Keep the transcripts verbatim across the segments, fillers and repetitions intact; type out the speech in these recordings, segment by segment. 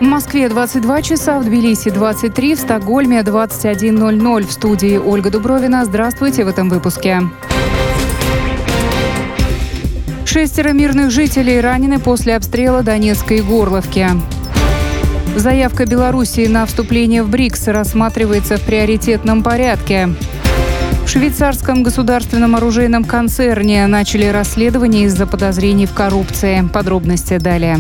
В Москве двадцать два часа, в Тбилиси двадцать три, в Стокгольме двадцать один ноль ноль. В студии Ольга Дубровина. Здравствуйте в этом выпуске. Шестеро мирных жителей ранены после обстрела Донецкой Горловки. Заявка Белоруссии на вступление в БРИКС рассматривается в приоритетном порядке. В швейцарском государственном оружейном концерне начали расследование из-за подозрений в коррупции. Подробности далее.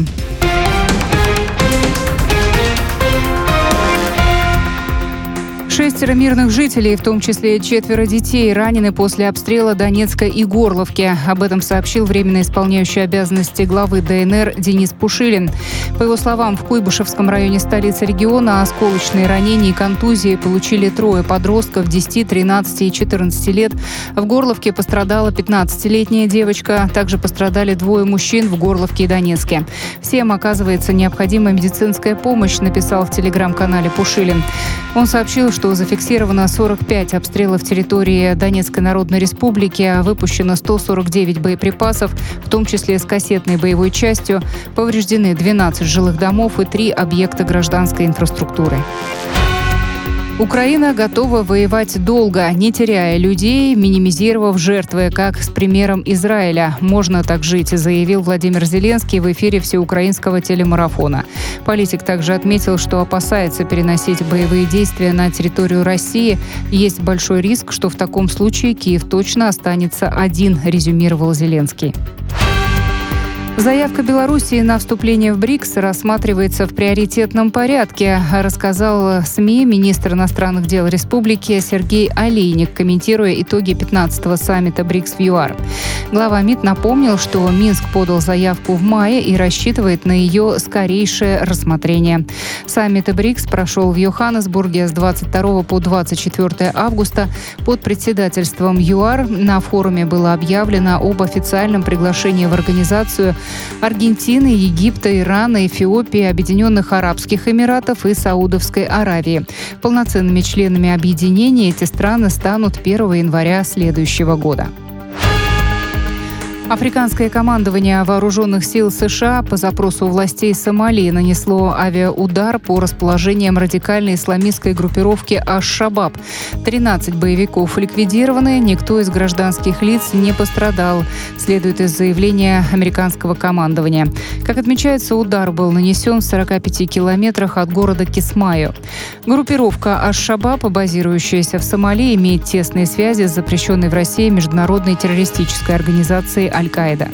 Шестеро мирных жителей, в том числе четверо детей, ранены после обстрела Донецка и Горловки. Об этом сообщил временно исполняющий обязанности главы ДНР Денис Пушилин. По его словам, в Куйбышевском районе столицы региона осколочные ранения и контузии получили трое подростков десяти, тринадцати и четырнадцати лет. В Горловке пострадала пятнадцатилетняя девочка. Также пострадали двое мужчин в Горловке и Донецке. Всем оказывается необходимая медицинская помощь, написал в телеграм-канале Пушилин. Он сообщил, что зафиксировано сорок пять обстрелов территории Донецкой Народной Республики, выпущено сто сорок девять боеприпасов, в том числе с кассетной боевой частью, повреждены двенадцать жилых домов и три объекта гражданской инфраструктуры. Украина готова воевать долго, не теряя людей, минимизировав жертвы, как с примером Израиля. «Можно так жить», заявил Владимир Зеленский в эфире всеукраинского телемарафона. Политик также отметил, что опасается переносить боевые действия на территорию России. Есть большой риск, что в таком случае Киев точно останется один, резюмировал Зеленский. Заявка Белоруссии на вступление в БРИКС рассматривается в приоритетном порядке, рассказал СМИ министр иностранных дел республики Сергей Олейник, комментируя итоги пятнадцатого саммита БРИКС в ЮАР. Глава МИД напомнил, что Минск подал заявку в мае и рассчитывает на ее скорейшее рассмотрение. Саммит БРИКС прошел в Йоханнесбурге с двадцать второго по двадцать четвёртое августа. Под председательством ЮАР на форуме было объявлено об официальном приглашении в организацию Аргентины, Египта, Ирана, Эфиопии, Объединенных Арабских Эмиратов и Саудовской Аравии. Полноценными членами объединения эти страны станут первого января следующего года. Африканское командование вооруженных сил США по запросу властей Сомали нанесло авиаудар по расположениям радикальной исламистской группировки Аш-Шабаб. тринадцать боевиков ликвидированы, никто из гражданских лиц не пострадал, следует из заявления американского командования. Как отмечается, удар был нанесен в сорока пяти километрах от города Кисмайо. Группировка Аш-Шабаб, базирующаяся в Сомали, имеет тесные связи с запрещенной в России международной террористической организацией Аль-Каида.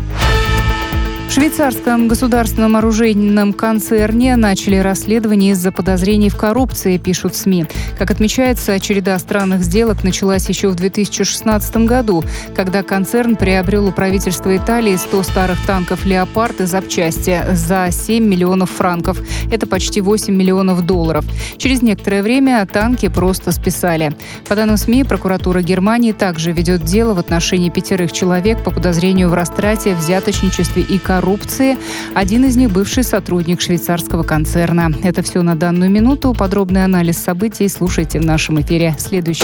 В швейцарском государственном оружейном концерне начали расследование из-за подозрений в коррупции, пишут СМИ. Как отмечается, череда странных сделок началась еще в две тысячи шестнадцатом году, когда концерн приобрел у правительства Италии сто старых танков «Леопард» и запчасти за семь миллионов франков. Это почти восемь миллионов долларов. Через некоторое время танки просто списали. По данным СМИ, прокуратура Германии также ведет дело в отношении пятерых человек по подозрению в растрате, взяточничестве и коррупции. коррупции. Один из них – бывший сотрудник швейцарского концерна. Это все на данную минуту. Подробный анализ событий слушайте в нашем эфире. Следующий.